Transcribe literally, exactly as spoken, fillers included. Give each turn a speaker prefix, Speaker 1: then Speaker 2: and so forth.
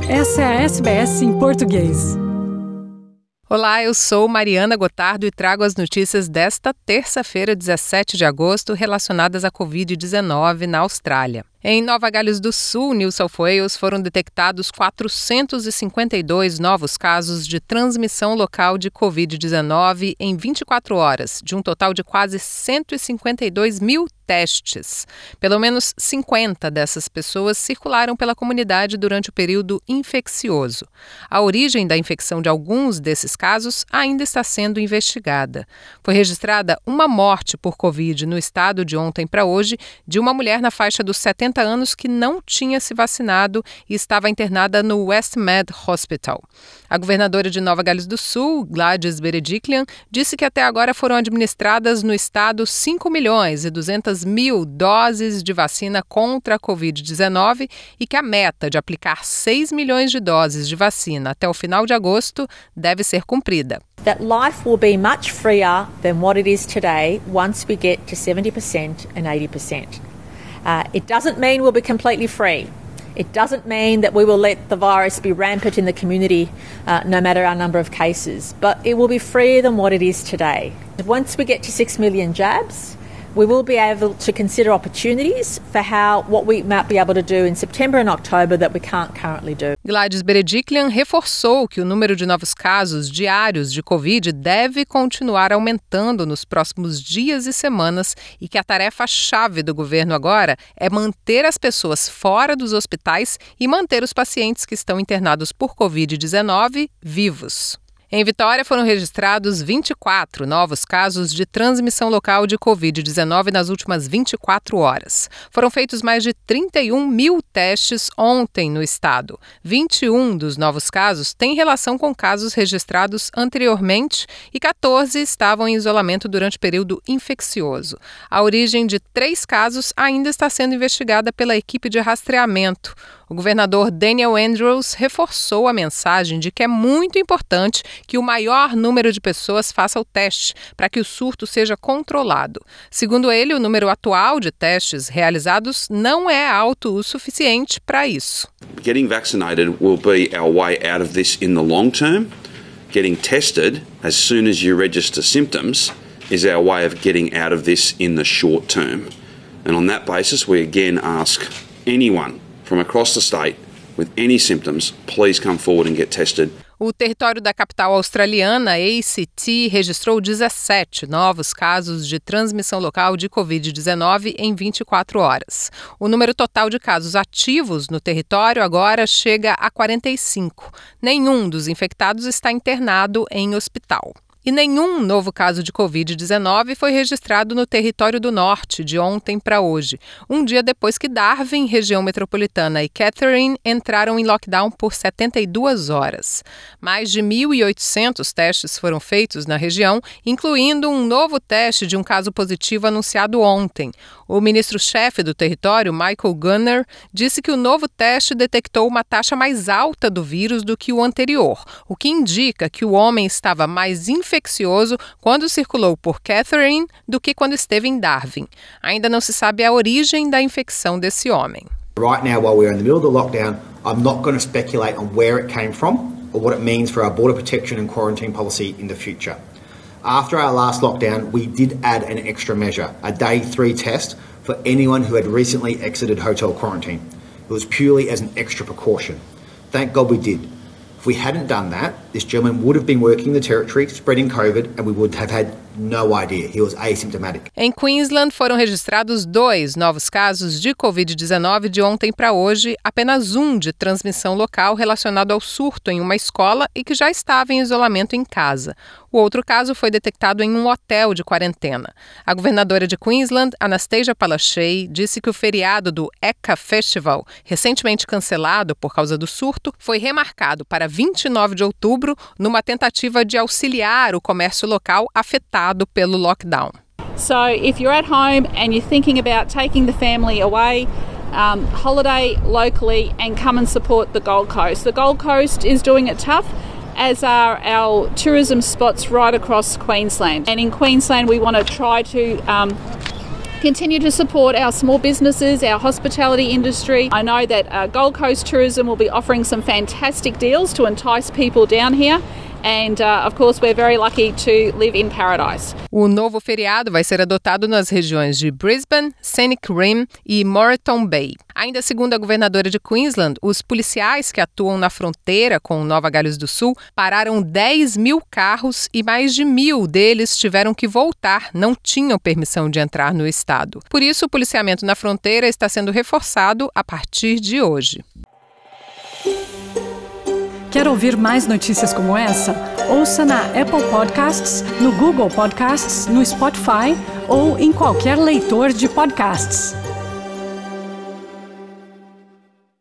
Speaker 1: Essa é a S B S em português.
Speaker 2: Olá, eu sou Mariana Gotardo e trago as notícias desta terça-feira, dezessete de agosto, relacionadas à covid dezenove na Austrália. Em Nova Gales do Sul, New South Wales, foram detectados quatrocentos e cinquenta e dois novos casos de transmissão local de covid dezenove em vinte e quatro horas, de um total de quase cento e cinquenta e dois mil testes. Pelo menos cinquenta dessas pessoas circularam pela comunidade durante o período infeccioso. A origem da infecção de alguns desses casos ainda está sendo investigada. Foi registrada uma morte por Covid no estado de ontem para hoje de uma mulher na faixa dos setenta anos que não tinha se vacinado e estava internada no Westmead Hospital. A governadora de Nova Gales do Sul, Gladys Berejiklian, disse que até agora foram administradas no estado cinco milhões e duzentas mil doses de vacina contra a covid dezenove e que a meta de aplicar seis milhões de doses de vacina até o final de agosto deve ser cumprida.
Speaker 3: That life will be much freer than what it is today once we get to seventy percent and eighty percent. Uh, it doesn't mean we'll be completely free. It doesn't mean that we will let the virus be rampant in the community uh, no matter our number of cases, but it will be freer than what it is today. Once we get to six million jabs, we will be able to consider opportunities for how what we might be able to do in September and October that we can't currently do.
Speaker 2: Gladys Berejiklian reforçou que o número de novos casos diários de Covid deve continuar aumentando nos próximos dias e semanas e que a tarefa-chave do governo agora é manter as pessoas fora dos hospitais e manter os pacientes que estão internados por covid dezenove vivos. Em Vitória, foram registrados vinte e quatro novos casos de transmissão local de covid dezenove nas últimas vinte e quatro horas. Foram feitos mais de trinta e um mil testes ontem no estado. vinte e um dos novos casos têm relação com casos registrados anteriormente e quatorze estavam em isolamento durante o período infeccioso. A origem de três casos ainda está sendo investigada pela equipe de rastreamento. O governador Daniel Andrews reforçou a mensagem de que é muito importante que o maior número de pessoas faça o teste para que o surto seja controlado. Segundo ele, o número atual de testes realizados não é alto o suficiente para isso.
Speaker 4: Getting vaccinated will be our way out of this in the long term. Getting tested as soon as you register symptoms is our way of getting out of this in the short term. And on that basis, we again ask anyone from across the state with any symptoms, please come forward and get tested.
Speaker 2: O território da capital australiana, A C T, registrou dezessete novos casos de transmissão local de covid dezenove em vinte e quatro horas. O número total de casos ativos no território agora chega a quarenta e cinco. Nenhum dos infectados está internado em hospital. E nenhum novo caso de covid dezenove foi registrado no território do norte de ontem para hoje, um dia depois que Darwin, região metropolitana, e Catherine entraram em lockdown por setenta e duas horas. Mais de mil e oitocentos testes foram feitos na região, incluindo um novo teste de um caso positivo anunciado ontem. O ministro-chefe do território, Michael Gunner, disse que o novo teste detectou uma taxa mais alta do vírus do que o anterior, o que indica que o homem estava mais infectado infeccioso quando circulou por Catherine do que quando esteve em Darwin. Ainda não se sabe a origem da infecção desse homem.
Speaker 5: Right now, while we're in the middle of the lockdown, I'm not going to speculate on where it came from or what it means for our border protection and quarantine policy in the future. After our last lockdown, we did add an extra measure, a day three test for anyone who had recently exited hotel quarantine. It was purely as an extra precaution. Thank God we did. If we hadn't done that, this gentleman would have been working in the territory, spreading COVID, and we would have had no idea. He was asymptomatic.
Speaker 2: Em Queensland, foram registrados dois novos casos de covid dezenove de ontem para hoje, apenas um de transmissão local relacionado ao surto em uma escola e que já estava em isolamento em casa. O outro caso foi detectado em um hotel de quarentena. A governadora de Queensland, Anastasia Palaszczuk, disse que o feriado do Ekka Festival, recentemente cancelado por causa do surto, foi remarcado para vinte e nove de outubro numa tentativa de auxiliar o comércio local afetado pelo lockdown.
Speaker 6: So if you're at home and you're thinking about taking the family away, um, holiday locally and come and support the Gold Coast. The Gold Coast is doing it tough, as are our tourism spots right across Queensland. And in Queensland we want to try to um, continue to support our small businesses, our hospitality industry. I know that uh, Gold Coast Tourism will be offering some fantastic deals to entice people down here. And, uh, of course, we're very lucky to live in paradise.
Speaker 2: O novo feriado vai ser adotado nas regiões de Brisbane, Scenic Rim e Moreton Bay. Ainda segundo a governadora de Queensland, os policiais que atuam na fronteira com Nova Gales do Sul pararam dez mil carros e mais de mil deles tiveram que voltar, não tinham permissão de entrar no estado. Por isso, o policiamento na fronteira está sendo reforçado a partir de hoje.
Speaker 1: Quer ouvir mais notícias como essa? Ouça na Apple Podcasts, no Google Podcasts, no Spotify ou em qualquer leitor de podcasts.